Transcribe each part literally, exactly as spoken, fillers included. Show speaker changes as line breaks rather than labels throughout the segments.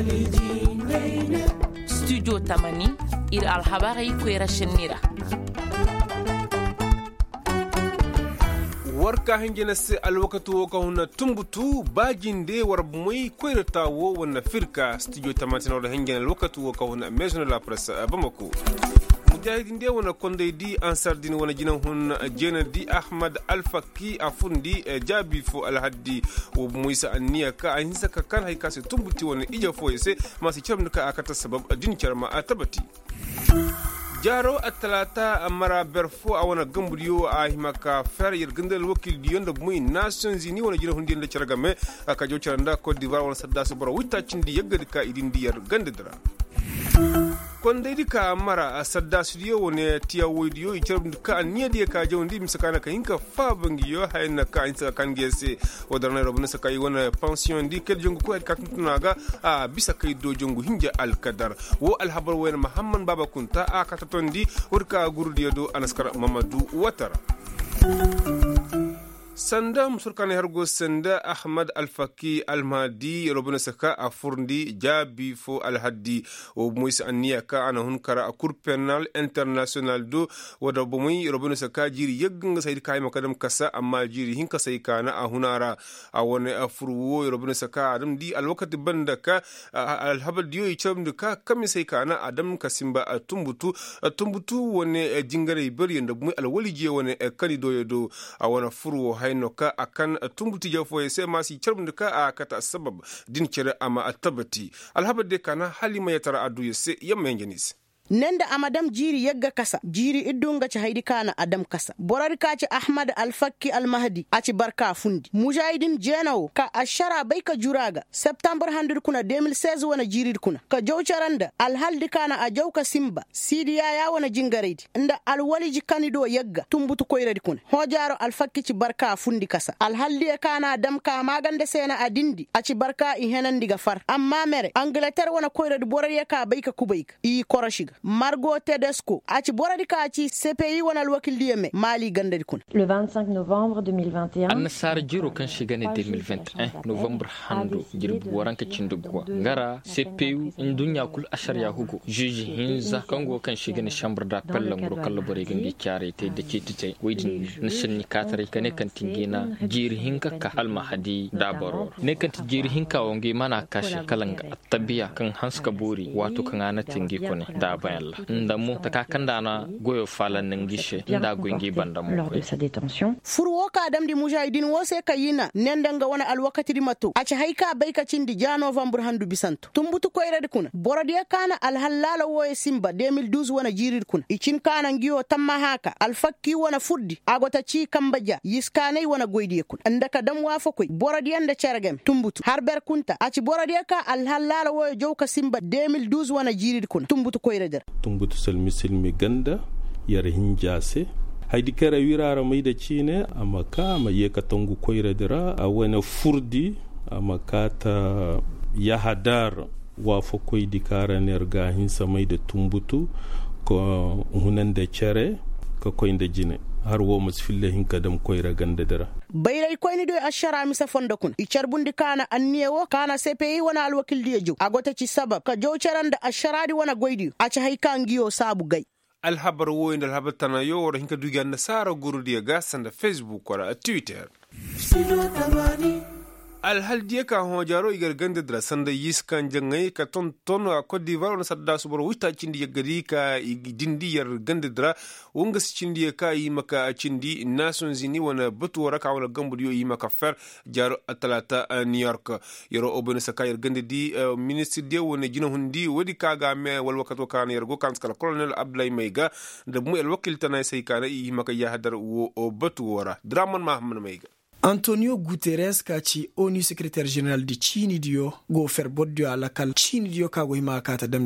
studio tamani ir alhabari kwera shenira
warka hangena se alwakatu woka huna tumbutu bajinde warbumai kweratawo wana firka studio tamatina wada hangena alwakatu woka huna maison la presse bamako mujahidin de wana konde di ansardin wana jinan hun jena di ahmad alfaki afundi jabi fo alhaddi wo muisa anniya ka ahinsa ka kan hayka se tumbuti wana ija fo yese masu charm ka akata sabab din charma atabati jaro atalata mara berfo a wana gambudiyo a himaka fer yirgindal wakil diyon da muy nations ni wana jina hundi da chargame aka jo charanda Côte d'Ivoire wana sadda subara wita cindi yagga ka idin diyar gandadara konde dika mara sadda studio wone tiya wodiyo i charb ka aniya diya ka jawndi misakana ka hinka fa bangiyo hayna ka insa kan gese wadarna robna sakai wana pension di kel jongu ko ka tuntunaga a bisa kai do jongu hinja al kadar wo al habar wena muhammad baba kunta a ka tondi urka gurdiyo do anaskar mamadou watara sanda musurkane hargo sanda ahmad alfaki almadi robuna saka afurndi jabi fo alhaddi o muisa anniya ka ana hunkara a cour penal international do wada bumui robuna saka jiri yegga sayid kay makadam kasa amma jiri hinka say kana a hunara a woni afurwo robuna saka adam di alwakati banda ka alhabad yo ichamdu ka kami say kana adam kasimba tumbutu tumbutu woni jingare bari yanda bumui alwali je woni kani do yodo a wona furwo hayno ka akan tumbuti jafo ya sai masu charmda ka a kata sabab din kire ama atabati alhabade kana halima ya tara adu ya sai yamma yanjanis
nenda amadam jiri yagga kasa jiri idunga ci haidi kana adam kasa borar ka ci ahmad alfakki almahdi aci barka fundi mujahidin jenawo ka ashara bai ka juraga september handir kuna deux mille seize wana jiri kuna ka jawcaranda alhaldi kana a jawka simba sidiya ya wana jingareidi inda alwaliji kanido yagga tumbutu koyradi kuna hojaro alfakki ci barka fundi kasa alhaldi kana adam ka magande sena adindi aci barka i henandiga far amma mere angleterre wana koyradi borar ya ka bai ka kubayka i koroshiga Margot Tedesco aci boradi ka aci C P I wana alwakil diyeme mali gandadi kuna
le vingt-cinq novembre deux mille vingt et un
annasar jiro kan shiga ne deux mille vingt et un novembre hando jirbu waranka cindugwa ngara C P I in dunya kul ashar ya hugo juge hinza kango kan shiga ne chambre d'appel langro kallo bore gangi kyare te da ke tice waidin nishin katare kane kan tingena jiri hinka ka almahadi dabaro ne kan jiri hinka wonge mana kashe kalanga tabiya kan hanska bori wato kan ana tingi kone da bayalla ndamu takakanda na goyo falan nangishe nda gongi bandamu
lors de sa détention
furwo ka adam di mujahidin wo se kayina nendanga wana alwakati di matu aci hayka bayka cindi ja novembre handu bisanto tumbutu koyrade kuna borodiya kana alhalala wo e simba deux mille douze wana jirir kuna icin kana ngiyo tamma haka alfakki wana fuddi agota ci kambaja yiskanay wana goydiye kuna andaka dam wafo koy borodiya nda cergem tumbutu harber kunta aci borodiya ka alhalala wo e jowka simba deux mille douze wana jirir kuna tumbutu koyrade
tumbutu salmi silmi ganda yar hinjase haydi kera wirara mayda cine amaka ama yeka tongu koyredira a wena furdi amakata yahadar wa fo koydi kara nerga hinsa mayda tumbutu ko hunande cere ko koynde jine har wo masfille hinka dam koyra gandadara
bayray koyni do ashara mi safonda kun icarbundi kana anniyewo kana C P I wana alwakil diye jow agota ci sabab ka jow caranda asharadi wana goydi aci hayka ngiyo sabu gay
alhabar wo inda alhabar tana yo wara hinka duga nasara gurdiya gasanda Facebook wala Twitter alhaldiya ka hojaro igar ganda dra sanda yiskan jangai ka ton ton a Côte d'Ivoire na sadda subaro wita cindi yagari ka dindi yar ganda dra wonga cindi ka yi maka cindi nations unis wana butu waraka wala gambudiyo yi maka fer jaro atalata New York yaro obene saka yar ganda di ministre de wona jina hundi wadi kaga me wal wakato kan yar go kan skala colonel Abdoulaye Maiga da mu el wakil tanay say kana yi maka ya hadar wo butu wara Draman Mahamman Maiga
Antonio Guterres ka ci ONU secrétaire général di Chini diyo go fer boddio alakal Chini diyo ka go hima kata damdiga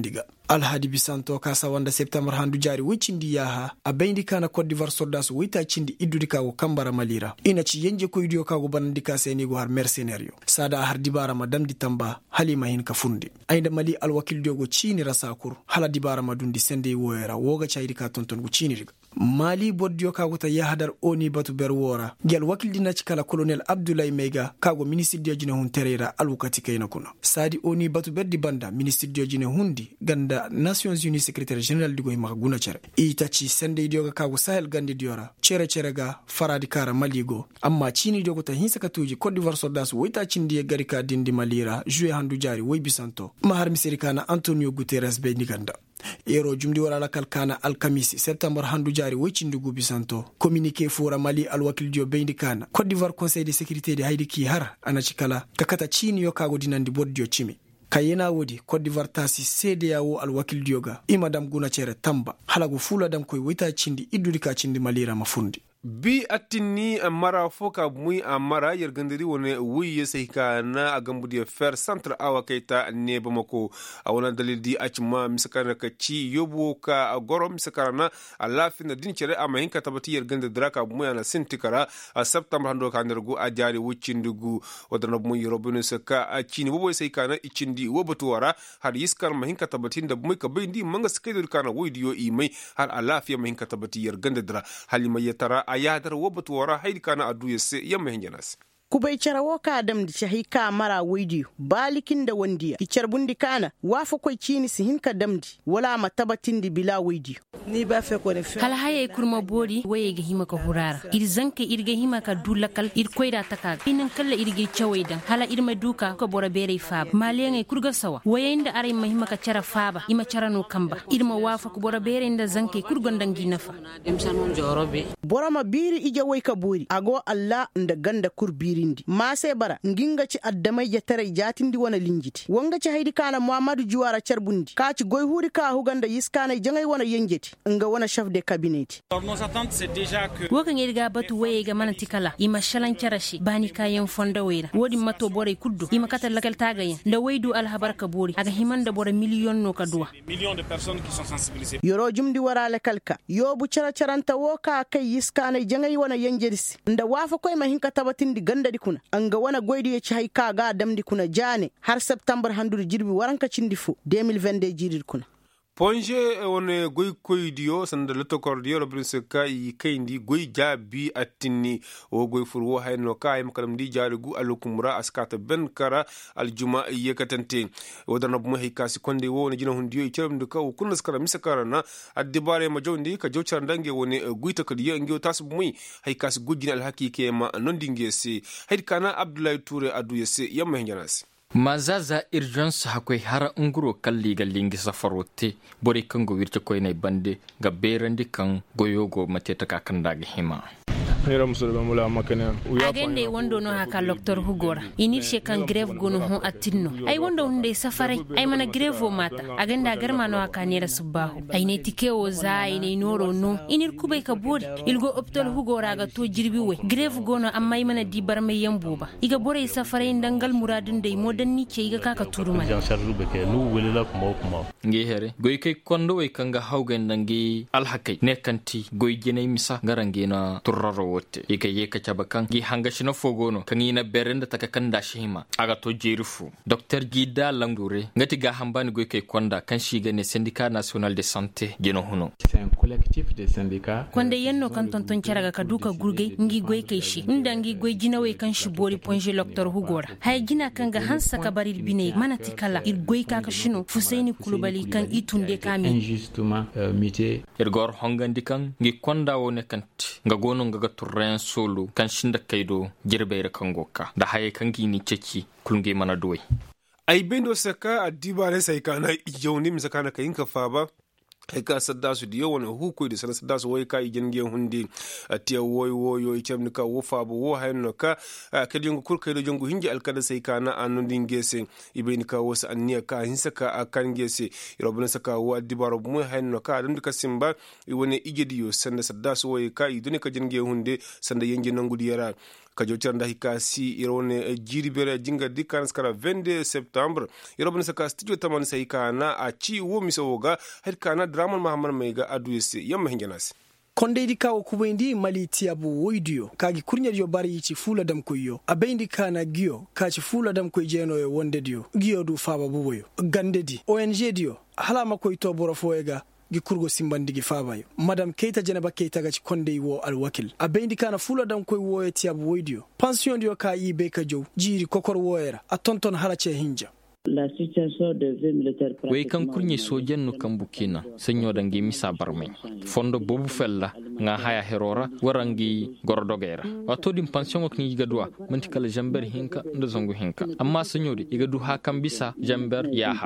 alhadi bisanto kasa wanda september handu jari wicindi yaha a bayndi kana Côte d'Ivoire soldat wita cindi iddudi kago kambara malira ina ci yenje ko idiyo kago banandi ka seni go har mercenario sada har dibara madam di tamba halima hin ka fundi ainda mali alwakil diogo chini rasakur hala dibara madundi sende woyera woga chayri ka tonton go chini riga mali boddio kago ta yahadar oni batu berwora gel wakil dina ci kala colonel Abdoulaye Mega kago ministre de jine hun terera alwakati kayna kuno sadi oni batu berdi banda ministre de jine hundi ganda Nations Unies secrétaire général digo hima guna cere itachi sende dioga kago Sahel gandi diora cere cere ga faradi kara maligo amma chini diogo ta hinsa katuji Côte d'Ivoire soldats woita chindi garika dindi malira jué handu jari woy bisanto mahar misirikana Antonio Guterres be niganda ero jumdi wala la kalkana alkamisi septembre handu jari wicindi gubi santo communiqué fora mali alwakil dio bendi kana Côte d'Ivoire conseil de sécurité de haydi ki har anachikala kakata chini yo kago dinandi boddio chimi kayena wodi Côte d'Ivoire tasi C D A O alwakil dioga imadam guna cere tamba halago fula dam koy wita chindi idudi ka chindi malira mafundi
bi atini amara foka mui amara yergandiri wone wiye sehika na agambudi fer centre awa keita ne bamako awona dalili achma misakana ka ci yobo ka goro misakana na alafi na din cere ama hinka tabati yergande draka mui ana sintikara a september hando ka nergo ajari wucindugu wadana mui robinu saka achini bobo sehika na ichindi wobotu wara har yiskar ma hinka tabati da mui ka bendi manga skedur kana widiyo imai har alafi ma hinka tabati yergande dra halima yatara a yadar wabatu wara haidi kana adu yase yamma hinjanas
kubai charawo ka adam di shahi ka mara waidiyo balikin da wandiya ichar bundi kana wafa koi chini si hinka damdi wala matabatin di bila waidiyo
ni ba fe ko ne fe
kala haye kurma bori waye ga hima ka hurara ir zanke ir ga hima ka dulakal ir koida taka inan kala ir ga chawaidan hala ir ma duka ko bora bere faba malenga kurga sawa waye inda are ma hima ka chara faba ima charano kamba ir ma wafa ko bora bere inda zanke kurgondangi nafa
dem sanon jorobe
bora ma biri ija wai ka bori ago Allah nda ganda kurbiri ma sai bara nginga ci addamai ya tare jatindi wana linjiti wanga ci haidi kana Muhammadu Juwara Charbundi ka ci goy huri ka huganda yiskana jangai wana yengeti nga wana chef de cabinet
wokan yirga batu waye ga mana tikala ima shalan charashi bani kayan fonda wera wodi mato bore kuddu ima kata lakal tagayen da waidu alhabar ka bori aga himanda bore million no ka duwa
yoro jumdi wara la kalka yobu chara charanta woka kai yiskana jangai wana yengerisi nda wafa koy mahinka tabatindi ganda kuna anga wana goydi ya ci haika ga damdi kuna jane har september handur jirbi waranka cindi fu deux mille vingt-deux jirir kuna
ponje wone goy koydiyo sanda leto kordiyo robinse kai kayndi goy jabi atini o goy furwo hayno kay makalam di jarugu alukumra askata ben kara aljuma yekatante wadana bu hay kasi konde wona jina hundiyo icham ka kunna skara misakara na addibare ma jondi ka jowchar dange woni goyta kadiyo ngiyo tasbu muy hay kasi gujina alhaki ke ma nondinge se haydi kana Abdoulaye Touré adu yese yamma hinjanasi
mazaza urgence hakoy hara nguro kalli galingi safarote bori kango wirce koy nay bande ga berandi kan goyogo mateta ka kandage hima
nira musulman mula makana
agende wondo no haka docteur Hugora inir she kan grève gono hon atinno ay wondo hunde safare ay mana grève mata agenda garma no haka nira subahu ay ne tikewo za ay ne noro no inir kubay ka bori ilgo optol Hugora ga to jirbi we grève gono amma ay mana di barme yambuba iga bore safare ndangal muradin dai modan ni ce iga kaka turuma
jan sharru be ke nu welila kuma kuma
ngi here goy kay kondo way kanga hawgen dangi alhakay ne kanti goy jenay misa garange na turraro wote ika yeka chabakan gi hanga shino fogono kan yina berenda taka kanda shima aga to jerifu docteur Gida Langure ngati ga hambani goy kay konda kan shiga ne syndicat national de santé geno huno
c'est un collectif de syndicats
konde yenno kan tonton charaga kaduka gurgay ngi goy kay shi ndangi goy jinawe kan shi bori ponje docteur Hugora hay jina kan ga hansa kabaril bine manati kala ir goy kaka shino Fusaini Kulubali kan itunde kami
injustement euh, mité
irgor hongandi kan ngi konda wone kanti nga gono nga turren solo kan shinda kaido jirbeere kangoka da haye kangi ni ceci kulnge mana doy
ay bendo saka adibare sai kana yawni misakana kayin ka faba ka sadda su diyo wani hukui da sana sadda su wai ka igin gen hundi tiya woy woyo ikem nika wo fabu wo hayno ka kadi jongu kurka do jongu hingi alkada sai kana anu dingese ibe nika wo sa anniya ka hinsa ka akan gese irobna saka wo adibaro mu hayno ka dum dika simba woni igediyo sanda sadda su wai ka idune ka jin gen hunde sanda yengi nangudi yara ka jocar da hika si irone jiri bere jinga dikan skara vingt-deux septembre irobna saka studio taman sai kana a ci wo misoga har kana draman mahamar mai ga aduyese yamma hingenasi
kondeidi kawo kubendi mali tiabu woidio kagi kurnya dio bari yici fula dam koyo abendi kana gio kaci fula dam koy jeno e wonde dio gio du faba buboyo gandedi O N G dio halama koy to boro foega gi kurgo simbandigi fabayo madam Keita Janaba Keita gaci kondei wo alwakil abendi kana fula dam koy wo e tiabu woidio pension dio ka yibe ka jow jiri kokor woera a tonton halace hinja
La situation de vie militaire
way kan kurnye sojen no kan bukina sanyo dangi misa barmai fondo bobu fella nga haya herora warangi gordogera wato dim pension ko ni gadwa manti kala jamber hinka ndo zongu hinka amma sanyo di igadu ha kan bisa jamber yaha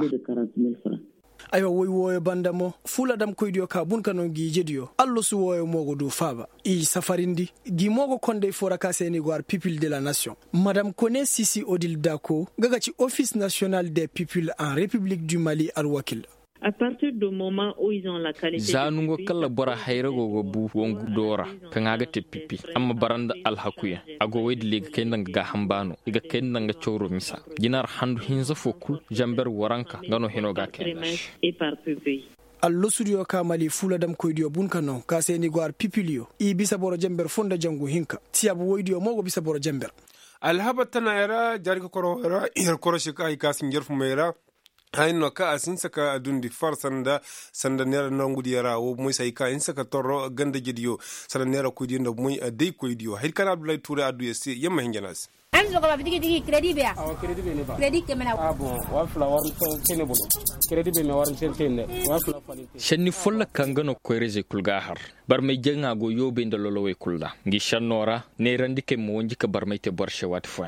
aywa woy woyo bandamo fula dam koydio ka bun kanon gi jedio allo su woyo mogo do faba i safarindi gi mogo konde fora ka seni gwar people de la nation madame Kone Sisi Odile Dako gagaci office national des peuples en République du Mali alwakil.
À partir du moment où ils ont la qualité
zanungo kala bora hayra gogo bu wongu dora kangaga te pipi amma baranda alhakuya ago waydi lega kendanga ga hambano iga kendanga choro misa jinar handu hinza fokul jamber waranka ngano hinoga kenash
allo studio ka mali fula dam koydio bunkano ka seni gwar pipilio i bisa boro jamber fonda jangu hinka tiabu woydio mogo bisa boro jamber
alhaba tana yara jarika koro yara yar koro shika ay kasin jerfu mera hayno ka asin saka dundi far sanda sanda nera nangudi yara wo moy say ka in saka torro ganda jediyo sanda nera ko di ndo moy dey ko diyo hay kana Abdoulaye Touré adu yesi yamma hingenas
an zo ba digi digi credit be ah credit be ne ba credit ke mena
ah bon wa fla war tene bolo credit be me war tene wa fla fali
shanni folla kangano ko reje kulga har bar may jenga go yobe ndolo we kulda ngi shannora ne randike mo wonji ka bar may te borshe wat fa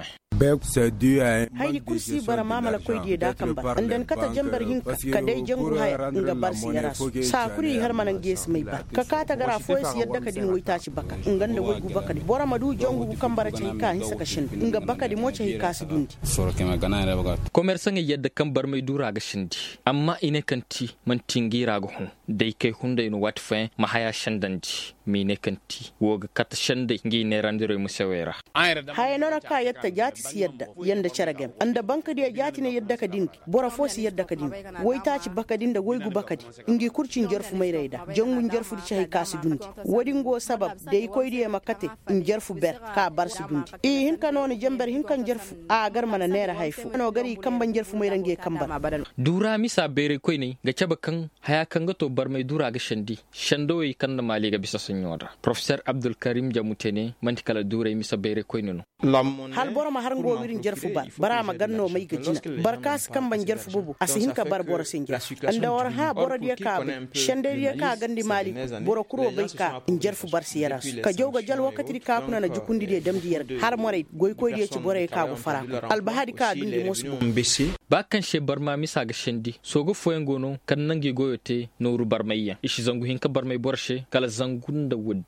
haydi kursi bara mamala koydi da kamba andan kata jambar hinka kadai jangu haya nga barsi yara sa kuri har manan ges mai ba ka kata gara fois yadda kadin woita ci baka nganda woygu bakadi bora madu jangu kambara ci ka hin saka shin nga bakadi mo ci ka su dundi
soro kema gana ra baga
commerçant yadda kambar mai dura ga shindi amma ine kanti man tingira ga hun dai kai hunda ino wat fa ma haya shandandi mine kanti woga kata shande ngi ne randire musawera
haya nona ka yatta jati siyadda yanda charagem anda banka dia jati ne yadda ka dinki bora fosi yadda ka dinki woita ci bakadin da woygu bakadi ngi kurcin jarfu mai raida jangun jarfu di chay kasu dundi wodi ngo sabab de koy di makate jarfu ber ka bar su dundi e hin kanoni jamber hin kan jarfu a gar mana nera haifu no gari kamban jarfu mai range kamban
dura misa bere koy ne ga cabakan haya kan ga to bar mai dura ga shandi shandoyi kan na mali ga bisa sunyoda professeur Abdul Karim Jamutene mantikala dura misa bere koy ne
hal bora ma har ngo wirin jarfu bar bara ma ganno mai gajina barkas kan ban jarfu bubu asihin ka bar bora sinja anda war ha bora dia ka shande dia ka gandi mali bora kuro bai ka in jarfu bar siyara ka joga jal wakati ka kuna na jukundi de damdi yar har more goy koy dia ci bora ka go fara al bahadi ka dundi mosbu
ba kan she bar ma misa ga shandi sogo foyen gono kan nangi goyote noru bar mayya ishi zangu hin ka bar mai borshe kala zangunda wuddu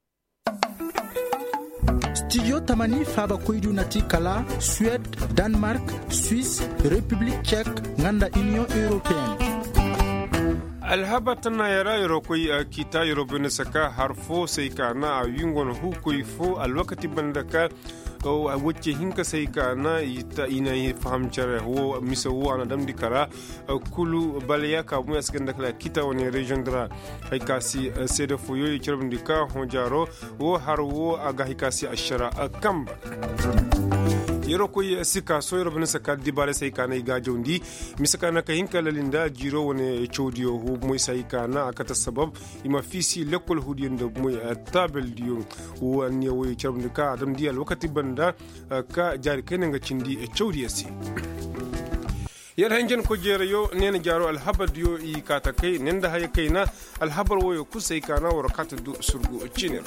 Studio Tamani faba koydu nati kala Suède, Danemark, Suisse, République tchèque, nganda Union européenne.
alhaba tana yara yoro koy kita yoro bene saka harfo sai kana a yingon hu koy fo alwakati bandaka o wacce hinka sai kana ita ina faham chare ho misa ho ana dam dikara kulu balya ka mu asganda kala kita woni region dra hay kasi sede fo yoy chirbin dika ho jaro wo har wo aga hikasi ashara kamba yero koy sika so yoro bene saka dibale sai kana iga jondi misaka na ka hinka lalinda jiro woni chodiyo hu moy sai kana akata sabab ima fisi lekol hudiyen do moy tabel diyo wani woy chirbin dika adam dial wakati da ka jari kene nga cindi e chawdiyasi yar hangen ko jere yo nena jaro alhabar yo i kata kai nenda haye kaina alhabar woyo kusai kana wor kata du surgu ciner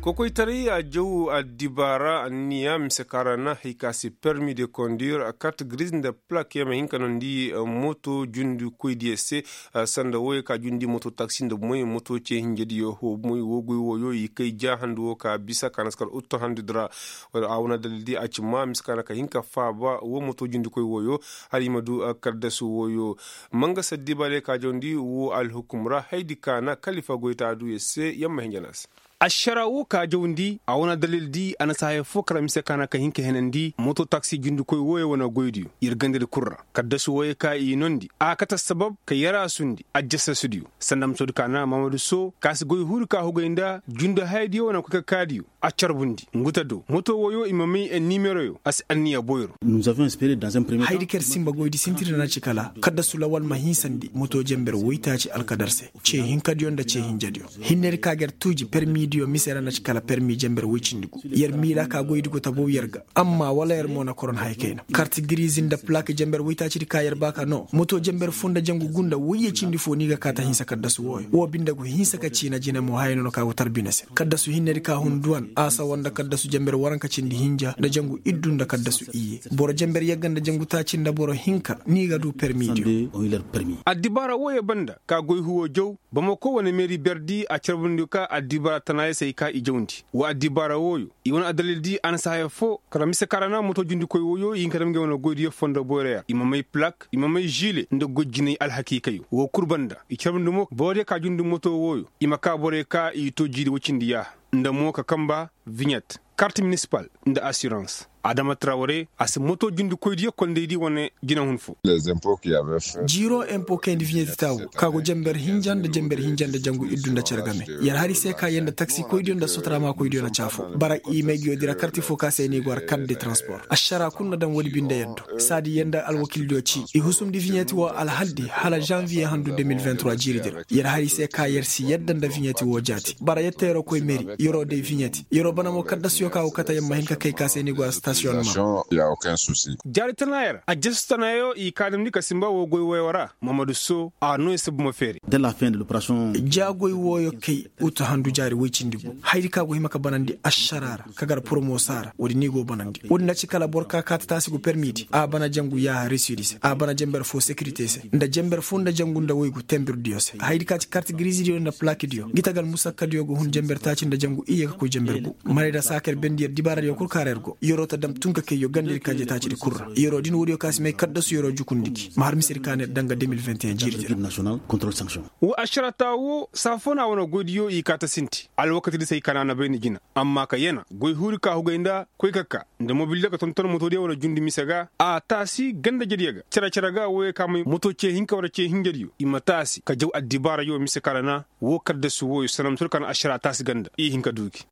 kokoi tari a jau a dibara niya msekara na hikasi permis de conduire a carte grise da plaque ya mahinka nondi moto jundu kuidiese sanda woy ka jundi moto taxi da moy moto ce hinjedi yo ho moy wogoy woyo yikai ja handu ka bisa kanaskar utto handu dra wala awna daldi a cima miskana ka hinka fa ba wo moto jundu koy woyo hari madu kardasu woyo manga sadibale ka jondi wo al hukumra haidi kana khalifa goita adu yesse yamma hinjanas asharawo ka jawndi a wona dalil di ana sahe fokara mise kana ka hinke henandi moto taxi jundu koy woye wona goydi yirgande kurra kadda su woye ka yi nondi a kata sabab ka yara sundi ajjasa studio sandam sod kana mamadu so kas goy huru ka hogoynda jundu haydi wona ko kadiyo a charbundi ngutado moto woyo imami en numero yo as anniya boyro
nous avons espéré dans un premier temps haydi ker simba goydi sintiri na cikala kadda su lawal mahinsandi moto jember woytaci alkadarse ce hinkadiyo nda ce hinjadiyo hinner kager tuji permis dio misera na cikala permis jember wicindigu yer mira ka goydigo tabo yerga amma wala yer mona koron haykena carte grise da plaque jember wita ci ka yer baka no moto jember funda jangu gunda wuye cindi fo ni ga kata hinsa kadda su woy wo binda go hinsa ka cina jina mo hayno no ka go tarbinase kadda su hinne ka hunduan asa wanda kadda su jember waranka cindi hinja da jangu iddunda kadda su iye boro jember yaganda jangu ta cinda boro hinka ni ga du permis dio adibara woye banda ka goy huwo jow bama ko wona meri berdi a cerbundi ka adibara tanaye sai ka ijawndi wa adibara woyo i wona adalil di an saha fo kala mise karana moto jundi koy woyo yin kadam ngewno goydi fondo boreya imamay plaque imamay gilet ndo gojjini al hakikayo wo kurbanda i cerbundi mo bode ka jundi moto woyo imaka bore ka i to jidi wocindi ya nda mo ka kamba vignette carte municipale nda assurance Adama Traoré as moto jundu koydi konde di wone gina hunfu
les impôts qui avaient fait
jiro impôt kendi vignette taw kago jember hinjande jember hinjande jangu iddunda cergame yar hari se ka yenda taxi koydi nda sotrama koydi na chafo bara i megyo dira carte focus ni gwar carte de transport ashara kunna dan wodi binde yeddo sadi yenda al wakil do ci i husum di vignette wo al haldi hala janvier handu deux mille vingt-trois jiri dir yar hari se ka yer si yedda nda vignette wo jati bara yettero koy meri yoro de vignette yoro banamo kadda suyo ka o kata yamma hinka kay kase ni gwar il
n'y a aucun souci.
Jari tanayer a tanayo i kadam ni kasimba wo goy woyora Mamadou So a no sebu mo feri
de la fin de l'opération jagoy woyo kay uta handu jari wiccindigo haydi ka go himaka banandi asharara kagar promo sara wodi nigo banandi wodi na cikala borka kata tasigo permiti a bana jangu ya residis a bana jember fo sécurité se nda jember fo nda jangu nda woygo tembir diose haydi ka ci carte grise dio na plaque dio gitagal musakka dio go hun jember taci nda jangu iye ko jember go marida saker bendir dibara yo kur karergo yorota dam tunka ke yo gandir kaje taci di kurra yoro din wodi kasi may kadda su yoro jukundiki mahar misir kaner danga deux mille vingt et un jiri national contrôle sanction
wa asharata wo safona wona godiyo i kata sinti al wakati di say kanana bayni gina amma ka yena goy huri ka hugenda koy kakka nda mobile ka ton ton moto de wona jundi misaga a tasi ganda jediyaga cara cara ga wo ka may moto ce hinka wara ce hingediyo imma tasi ka jaw addibara yo misakarana wo kadda su wo sanam turkan asharata si ganda i hinka duki